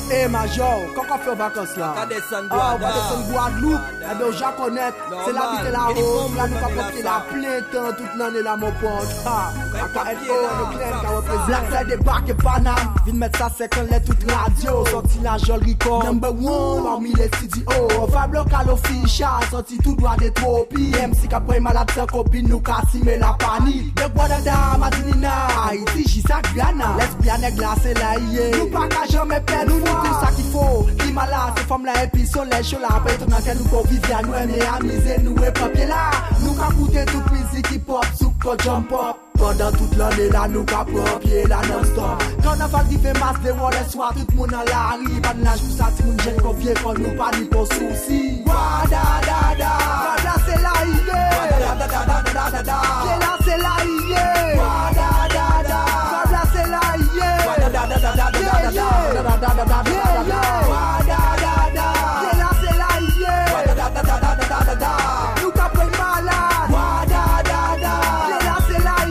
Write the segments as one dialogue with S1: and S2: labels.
S1: Eh Major, quand on fait vacances là? On va descendre Guadeloupe. Eh bien, j'en connais. C'est la vie de la Rome. Là, nous avons profité la plein temps toute l'année là, mon pote. le clair, qui représente. Black Side débarque et Paname. Vine mettre ça, c'est quand les toutes radio. Sorti la jolie record. Number one parmi les studios. Fab local official. Sorti tout droit des tropiques. MC qu'après malade, sans copine, nous cassimer la panique. De Guadada, Madinina. Haïti, Jissa, Ghana. Lesbienne glacée là, yeah. Nous pas qu'à jamais perdre. Nous tout ça qu'il faut. Climat là, ces femmes là, et puis soleil chaud là. Après tout, dans quel nous convivions à nous aimer, amuser, nous et papier là. Nous qu'à écouter toute musique hip hop, souk, jump up. Pendant toute l'année là, nous qu'à pied là non-stop. Quand on a fait des masses de wall et soir, tout le monde dans la rue. Pas de l'âge pour ça, si nous jeunes confiés, quand nous pas ni pour soucis. Wadadada, Wada c'est la idée. Wadadada, là c'est la idée. Wadadada, Wada c'est la idée. Wadadada, là c'est la idée. Nous qu'à prendre malade. Wadadada, là c'est la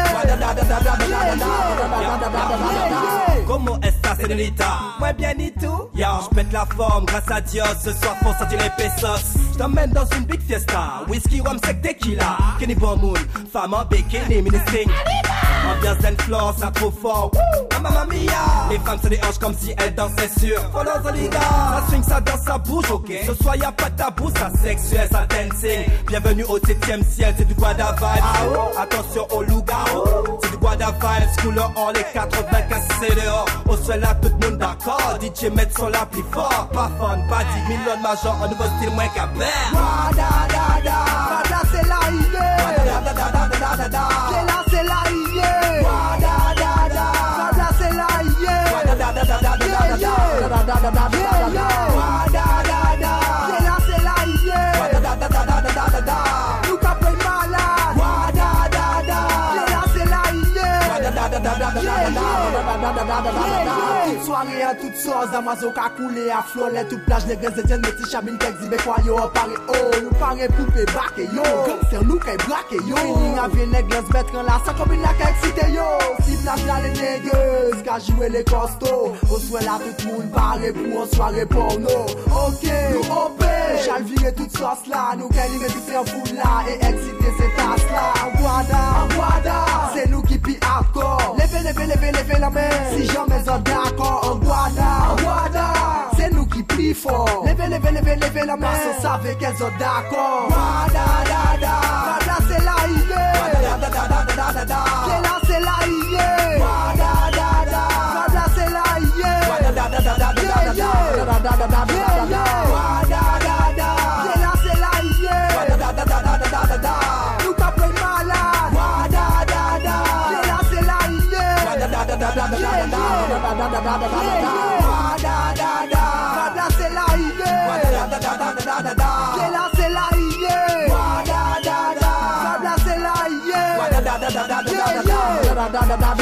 S1: idée.
S2: Comment est-ce ça, c'est de l'état? Moi bien et tout. Yo, j'pète la forme grâce à Dios. Ce soir, faut sortir les pesos. J't'emmène dans une big fiesta. Whisky, rhum, sec, tequila. Kenny Bomboon, femme en bikini, mini-string. Ambiance d'influence, ça trop fort. Mamma mia. Les femmes se déhanchent comme si elles dansaient sur Follow the leader. Ça swing, ça danse, ça bouge, ok. Ce soir, y'a pas de tabou, ça sexuel, ça dancing. Bienvenue au 7ème ciel, c'est du Guada Vibes. Attention au loup-garou. C'est du Guada Vibes, couleur en les 95 c'est dehors. Au sol là, tout le monde d'accord. DJ met son la plus fort. Pas fun, pas 10 millions de majors. Un nouveau style moins qu'à perdre.
S1: Wadadada, Wada c'est la idée. Wadadada, c'est la idée. Wadadada, Wada c'est la idée. Wadadada, c'est la idée. Nous capons malade. Wadadada, c'est la idée. Toute soirée à toutes sauces, Amazon qu'a coulé à flot, les toutes plages, les gaz de tiennes, mes chabines qui exhibent quoi yo, paraît oh, nous paraît poupée backé yo, c'est nous qui braqué yo, feeling avec les glaces mettre en la, ça comme une la qui excité yo, si plage là les négueuses, qu'a joué les costauds, au soir là tout le monde paraît pour une soirée porno, ok, nous opé, j'all virer toute sauce là, nous qui animer tout en foule là, et exciter ces tasses là, en guada, c'est nous qui pi hardcore, levez la main, si jamais on d'accord, en guada, c'est nous qui plie fort, levez la main, parce qu'on savait qu'elles sont d'accord, Wadadada, Wada c'est la idée, là c'est la idée, Wadadada, Wada c'est la idée, Wadadada, là c'est la idée, nous capons malade, Wadadada, là c'est la idée, Wadadada, Wada c'est la idée, là c'est la idée, Wadadada, Wada c'est la idée,